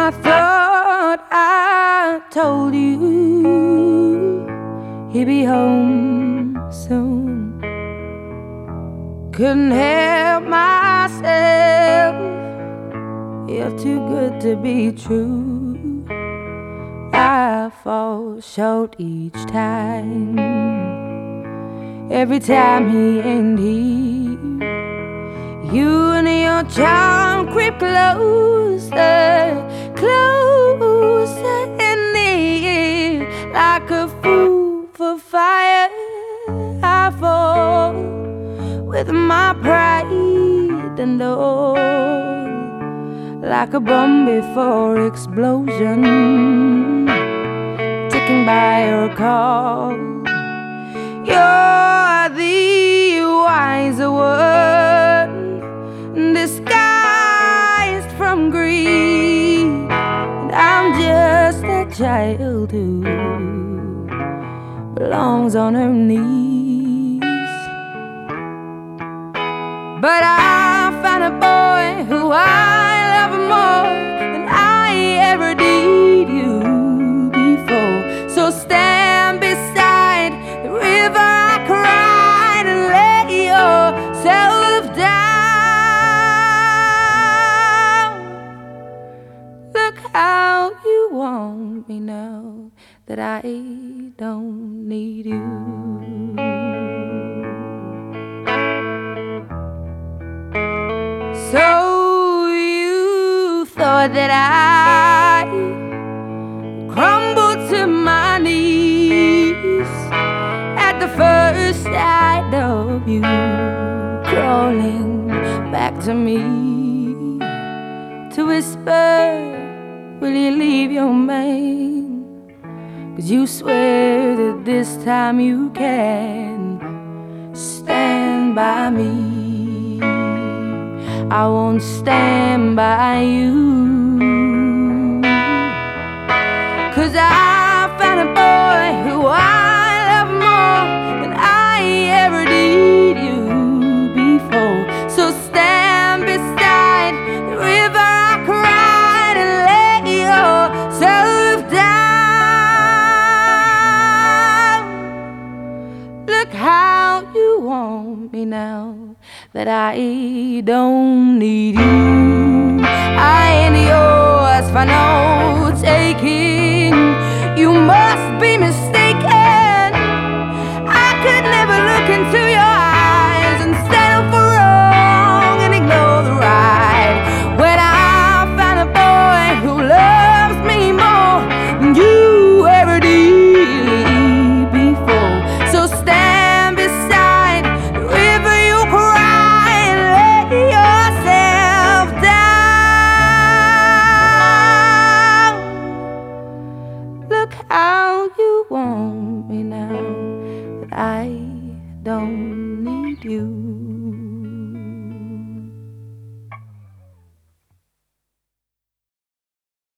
I thought I told you he'd be home soon. Couldn't help myself, you're too good to be true. I fall short each time, every time he ain't here. You and your charm creep closer, closer in near. Like a fool for fire, I fall with my pride and all. Like a bomb before explosion, ticking by your call. You're the wiser one, disguised from greed, and I'm just a child who belongs on her knees. But I found a boy who I love more than I ever did you before. So stand beside the river I cried and lay yourself down. Look how you want me now that I don't need you. So you thought that I crumbled to my knees at the first sight of you crawling back to me to whisper, will you leave your man? 'Cause you swear that this time you can stand by me. I won't stand by you, 'cause I found a boy who I love more than I ever did you before. So stand beside the river I cried and lay yourself down. Look how you want me now that I don't need you. I ain't yours for no taking. You must be mistaken. I could never look into your eyes and settle for wrong and ignore the right. When I found a boy who loves me more than you ever did before. So stand beside the river you cry and lay yourself down. Look how you want me now that I don't need you.